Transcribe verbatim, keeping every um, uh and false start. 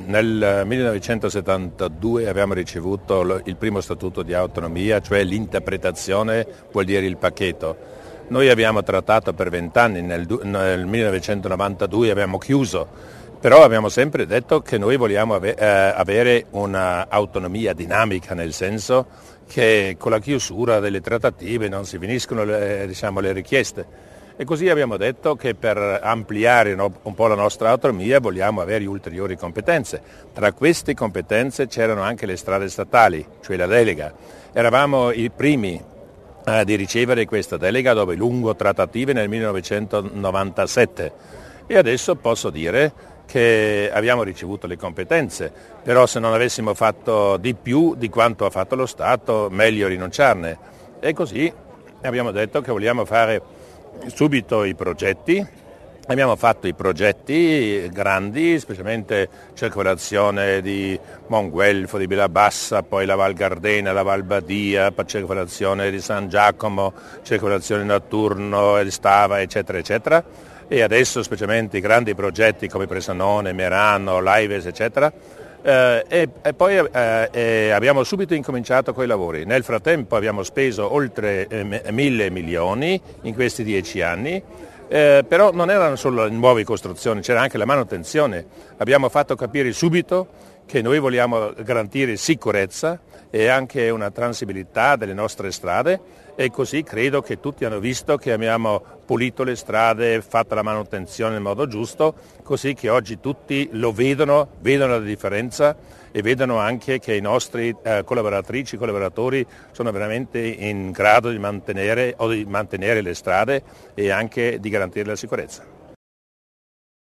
nel millenovecentosettantadue abbiamo ricevuto il primo statuto di autonomia, cioè l'interpretazione vuol dire il pacchetto. Noi abbiamo trattato per vent'anni, nel, nel millenovecentonovantadue abbiamo chiuso, però abbiamo sempre detto che noi vogliamo ave, eh, avere un'autonomia dinamica, nel senso che con la chiusura delle trattative non si finiscono le, diciamo, le richieste. E così abbiamo detto che per ampliare un po' la nostra autonomia vogliamo avere ulteriori competenze. Tra queste competenze c'erano anche le strade statali, cioè la delega. Eravamo i primi eh, di ricevere questa delega dopo lungo trattative nel millenovecentonovantasette e adesso posso dire che abbiamo ricevuto le competenze, però se non avessimo fatto di più di quanto ha fatto lo Stato, meglio rinunciarne. E così abbiamo detto che vogliamo fare subito i progetti. Abbiamo fatto i progetti grandi, specialmente circolazione di Monguelfo, di Villabassa, poi la Val Gardena, la Val Badia, circolazione di San Giacomo, circolazione Notturno, El Stava, eccetera, eccetera. E adesso specialmente i grandi progetti come Presanone, Merano, Laives, eccetera. Eh, e, e poi eh, eh, abbiamo subito incominciato con i lavori. Nel frattempo abbiamo speso oltre eh, mille milioni in questi dieci anni, eh, però non erano solo le nuove costruzioni, c'era anche la manutenzione. Abbiamo fatto capire subito che noi vogliamo garantire sicurezza e anche una transibilità delle nostre strade e così credo che tutti hanno visto che abbiamo pulito le strade, fatto la manutenzione nel modo giusto, così che oggi tutti lo vedono, vedono la differenza e vedono anche che i nostri eh, collaboratrici e collaboratori sono veramente in grado di mantenere, o di mantenere le strade e anche di garantire la sicurezza.